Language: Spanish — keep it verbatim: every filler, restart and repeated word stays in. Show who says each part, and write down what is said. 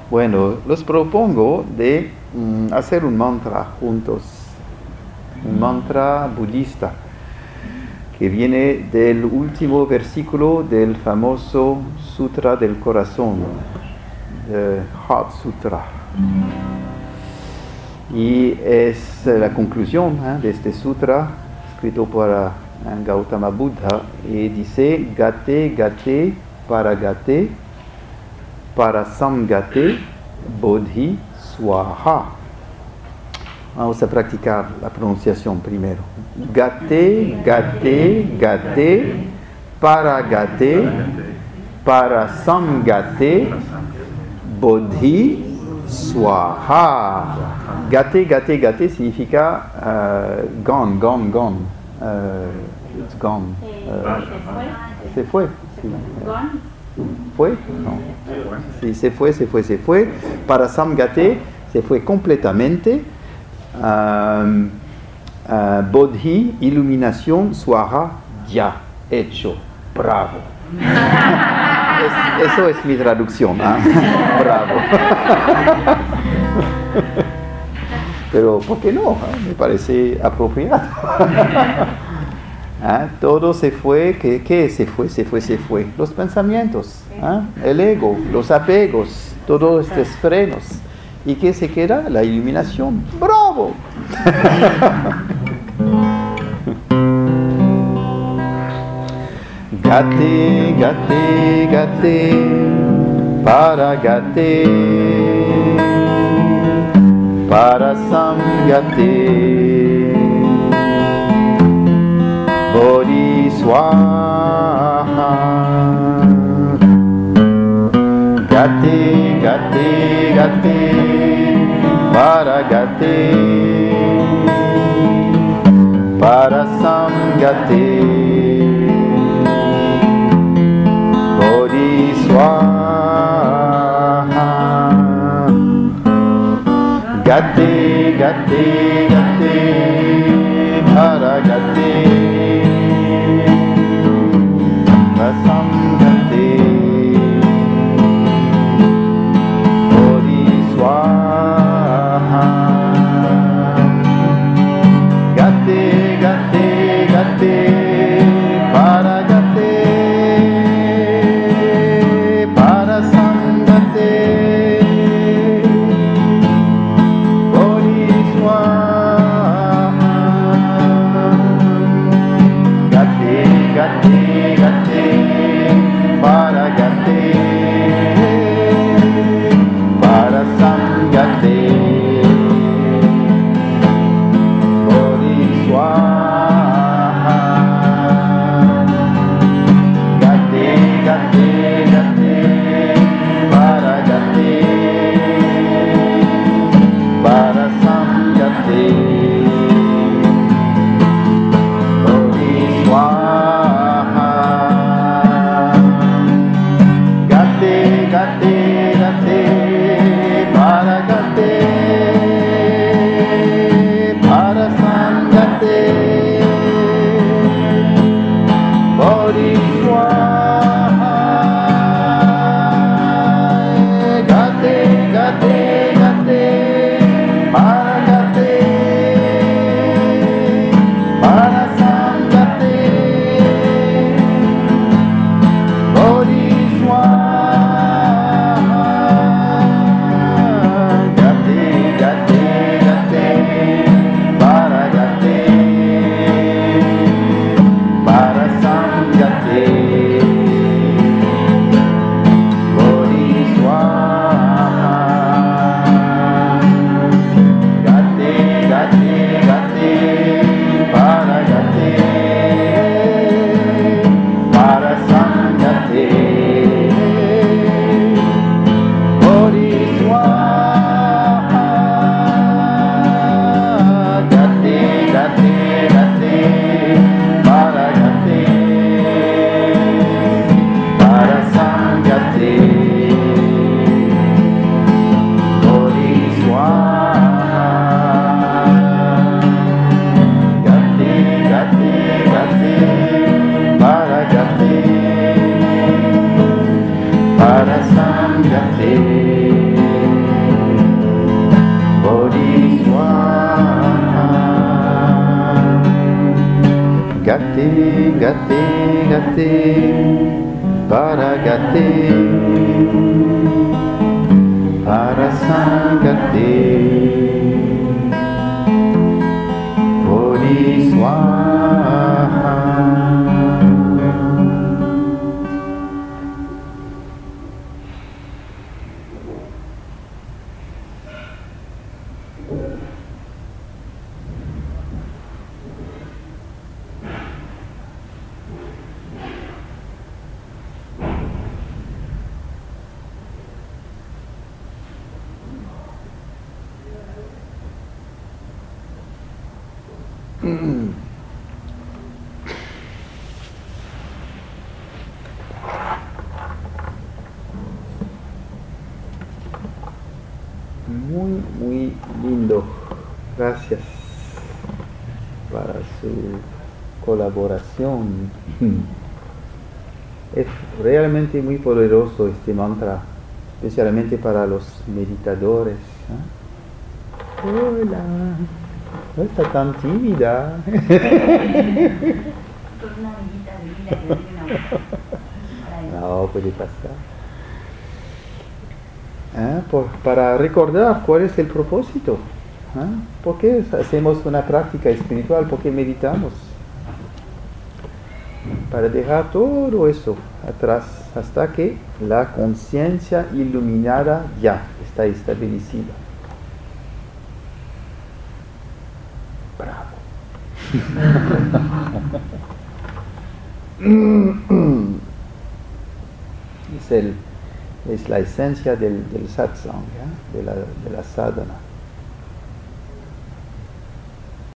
Speaker 1: Bueno, los propongo de mm, hacer un mantra juntos, un mantra budista que viene del último versículo del famoso Sutra del Corazón, the Heart Sutra. Y es la conclusión ¿eh? de este sutra, escrito por uh, Gautama Buddha, y dice: Gate, gate, para gate, para samgate, bodhi swaha. Vamos a practicar la pronunciación primero. Gate, gate, gate, para gate, para samgate, bodhi swaha. Gate, gate, gate significa uh, gone, gone, gone. Uh, it's gone. Uh, se fue. Sí. ¿Fue? No. Sí, se fue, se fue, se fue. Para samgate, se fue completamente. Um, uh, bodhi, iluminación, swaha, ya, hecho, bravo. es, eso es mi traducción, ¿eh? Bravo. Pero, ¿por qué no? ¿Eh? Me parece apropiado. ¿Eh? Todo se fue, ¿qué, ¿qué se fue? Se fue, se fue. Los pensamientos, ¿eh? El ego, los apegos, todos estos frenos. ¿Y qué se queda? La iluminación. ¡Bravo! Gate, gate, gate, para gate, para samgate, bodhi swaha. Gate, gate, gate, para gate, para samgate, bodhi swaha. Gate, gate, gate, para gate, para samgate, gate, gate, gate, para gate, para samgate, bodhi swaha. Gati, gati, gati, para gati, para sangati, bodhiswaha. Muy, muy lindo. Gracias para su colaboración. Es realmente muy poderoso este mantra, especialmente para los meditadores. ¿Eh? Hola, no está tan tímida. No, puede pasar. ¿Eh? Por, para recordar cuál es el propósito. ¿Eh? ¿Por qué hacemos una práctica espiritual? ¿Por qué meditamos? Para dejar todo eso atrás hasta que la conciencia iluminada ya está establecida. Bravo. es, el, es la esencia del, del satsang, ¿eh? de, la, de la sadhana.